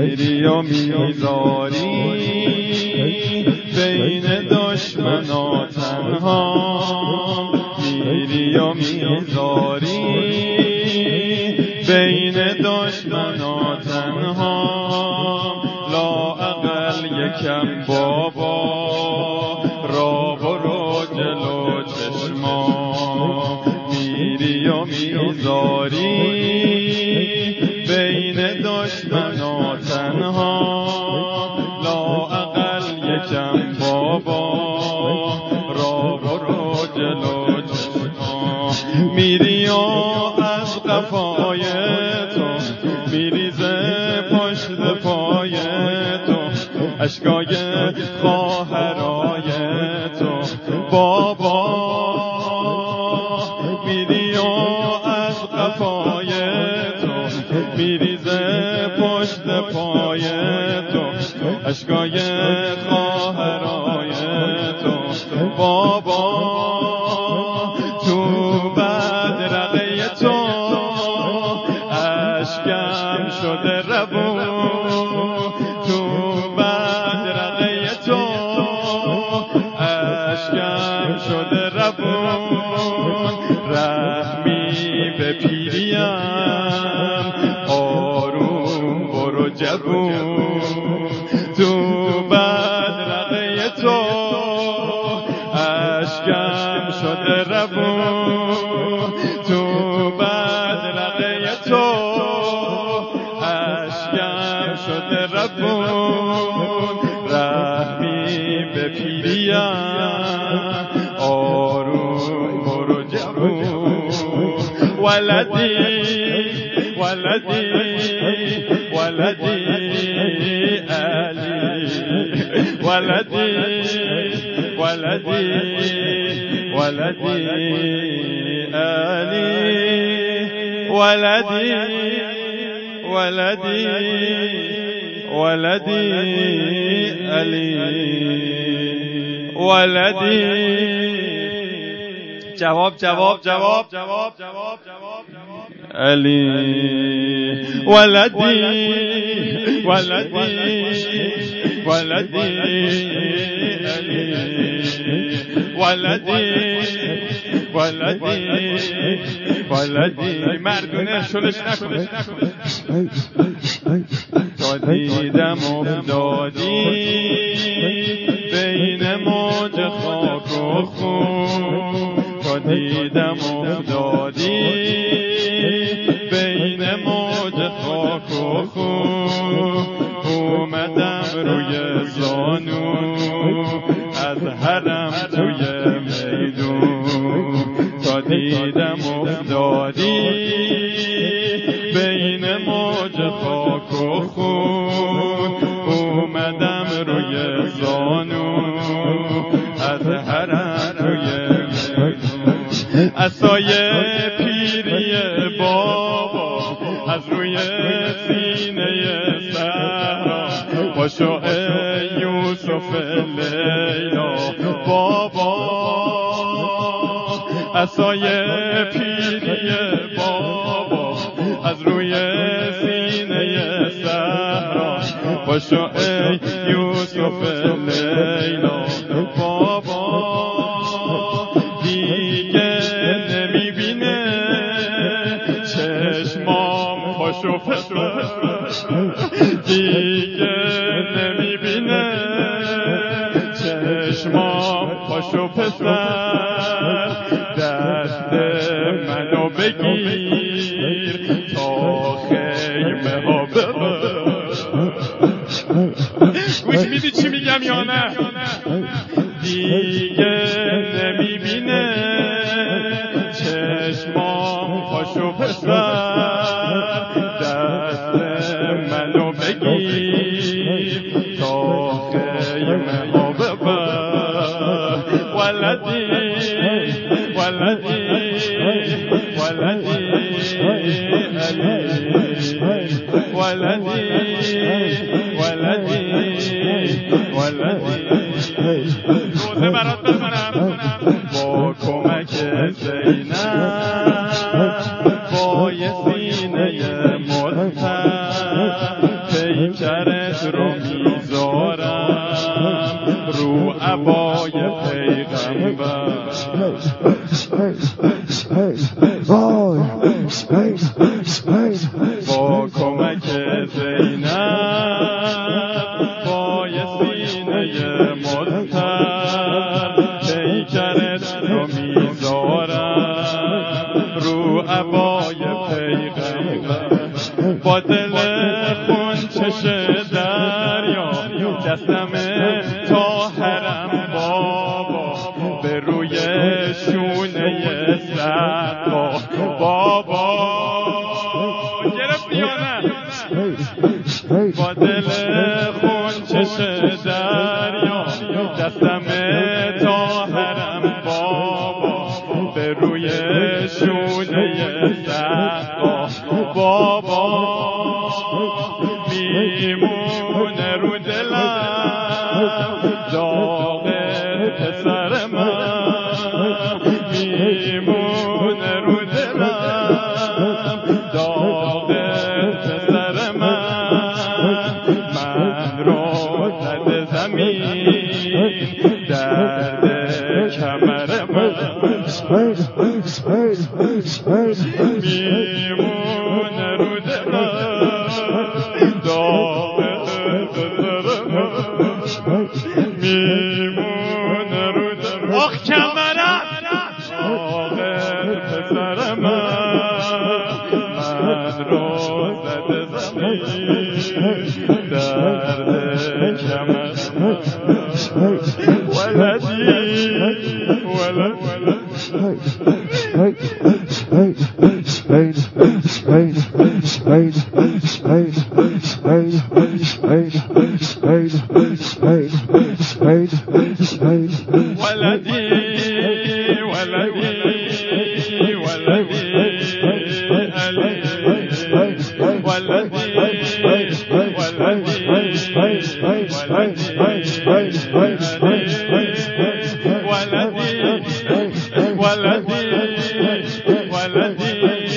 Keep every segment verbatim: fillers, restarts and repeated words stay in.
میری و میذاری بین دشمنا تنها، میری و میذاری بین دشمنا تنها، لااقل یکم بابا را برو جلو چشما، میری و میذاری بین دشمنا تنها، لااقل یکم بابا را برو جلو چشما، میری و از قفای تو میریزه پشت پای تو، اشکای خواهرای تو بابا، میری و از قفای تو میریزه پشت پای تو، اشکای خواهرای تو بابا، تو بدرقه تو اشکم شده ربون، تو بدرقه تو اشکم شده ربون، رحمی به پیریم آروم برو جبون، تو بدرقه تو اشکم شده ربون، تو بدرقه تو اشکم شده ربون، رحمی به پیریم آروم برو جبون، ولدی ولدی ولدی علی، ولدی ولدی ولدی علی، ولدی ولدی ولدی علی، ولدی. جواب جواب جواب جواب جواب علی، ولدی ولدی ولدی علی، ولدی ولدی ولدی. مردونه شلش نکنه، تا دیدم افتادی بین موج خاک و خون، تا دیدم افتادی بین موج خاک و خون، اومدم روی زانو از حرم توی میدون، تا دیدم افتادی بین موج خاک و خون، اومدم روی زانو از حرم توی میدون، عصای پیری بابا از روی سینه صحرا، پاشو ای یوسف لیلا بابا، عصای پیری بابا از روی سینه صحرا، پاشو ای یوسف لیلا بابا، دیگه نمیبینه چشمام پاشو پسر، دیگه نمیبینه چشمام پاشو پسر، دست منو بگیر تا خیمه ها ببر. گوش میدی چی میگم یا نه؟ دیگه نمیبینه چشمام پاشو پسر، دست منو بگیر تا خیمه ها ببر، ولدی ولدی ولدی علی، ولدی ولدی ولدی. روزه برات بخونم با کمک زینب، با یه سینه مطمئن، پیکرت رو میذارم رو عبای پیغمبر با کمک زینب پای سینه مضطر پیکرت رو میذارم رو عبای پیغمبر با دل خونچش دریا دستم تا حرم بابا به روی شونه صدقا بابا گرفتی یا نه با دل خونچش دریا دستم تا حرم بابا به روی شونه صدقا بابا میمونه رو دلم داغ پسر من میمونه رو دلم داغ پسر من من رو زده زمین درد کمر من میمونه رو دلم داغ پسر من میمونه رو دلم آخ کمرم داغ پسر من من رو زده زمین درد کمر ولدی ولد ولدي ولدي ولدي علي ولدي ولدي ولدي ولدي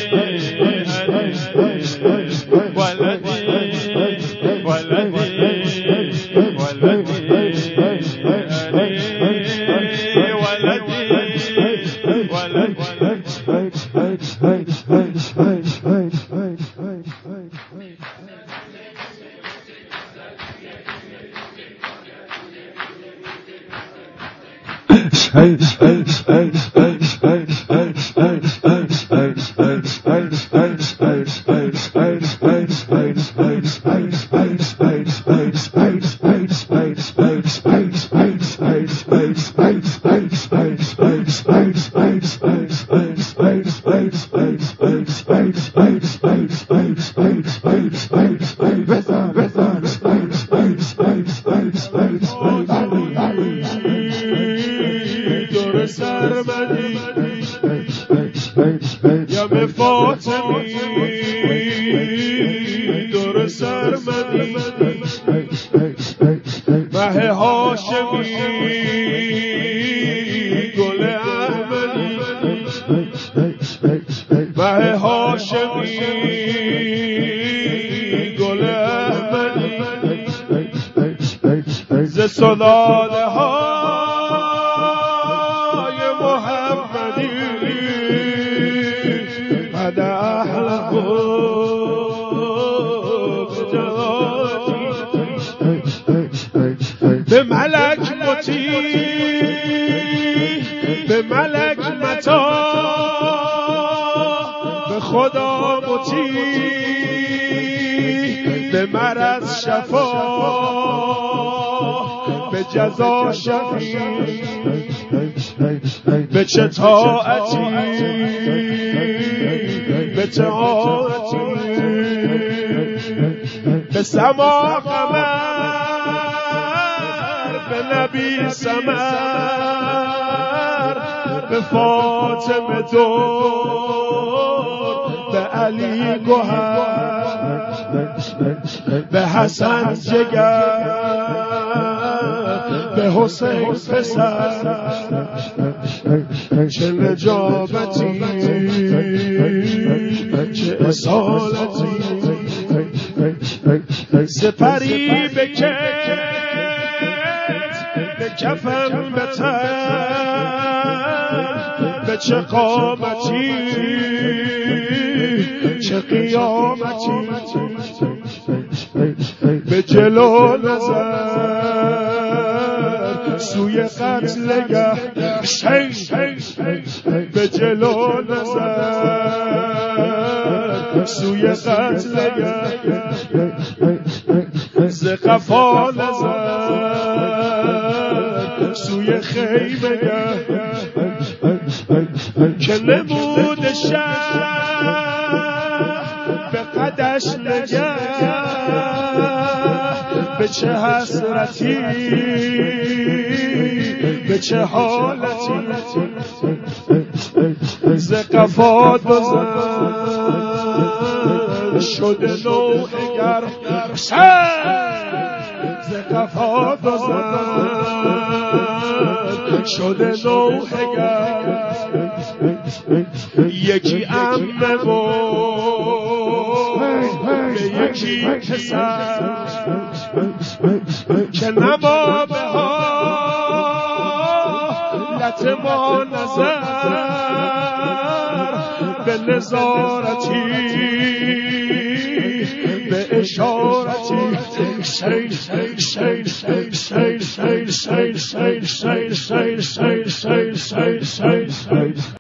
دور سرمدی یا به فاطمی دور سرمدی مه هاشمی گل احمدی مه هاشمی گل احمدی ز سلاله های محمدی بعد اهل به ملک مطیع به ملک مطاع به خدا مطیع به مرض شفا به جزا شفیع به چه طاعتی به طاعتی به سما قمر به نبی سمر به فاطمه دور به علی گوهر به حسن جگر به حسین پسر چه نجابتی چه اصالتی سپری بکت به کفن بتن به چه قامتی چه قیامتی به جلو نظر سوی قتلگه حسین به جلو نظر سوی قتلگه ز قفا نظر سوی خیمه که نمود شهر به قدش نگه به چه حسرتی به چه حالتی ز قفا دوزن شده نوحگر ز قفا دوزن شده نوحگر یکی عمه و یکی پسر که نما به حالت ما نظر به نظارتی به اشارتی سیل سیل سیل سیل سیل سیل سیل سیل سیل سیل سیل سیل سیل سیل